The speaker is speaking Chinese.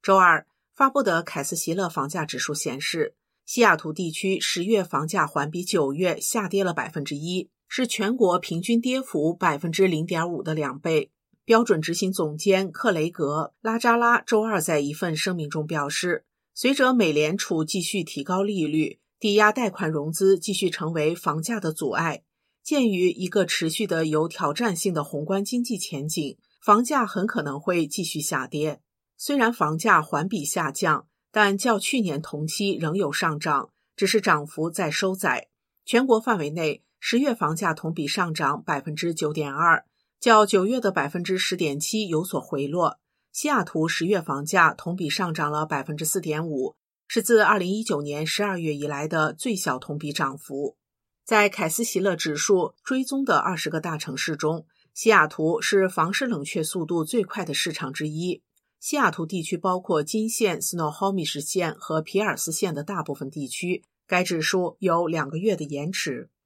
周二发布的凯斯席勒房价指数显示，西雅图地区10月房价环比9月下跌了 1%， 是全国平均跌幅 0.5% 的2倍。标准执行总监克雷格·拉扎拉周二在一份声明中表示，随着美联储继续提高利率，抵押贷款融资继续成为房价的阻碍。鉴于一个持续的有挑战性的宏观经济前景，房价很可能会继续下跌。虽然房价环比下降，但较去年同期仍有上涨，只是涨幅在收窄。全国范围内10月房价同比上涨 9.2%， 较9月的 10.7% 有所回落。西雅图10月房价同比上涨了 4.5%， 是自2019年12月以来的最小同比涨幅。在凯斯席勒指数追踪的20个大城市中，西雅图是房市冷却速度最快的市场之一。西雅图地区包括金县、Snohomish 县和皮尔斯县的大部分地区，该指数有2个月的延迟。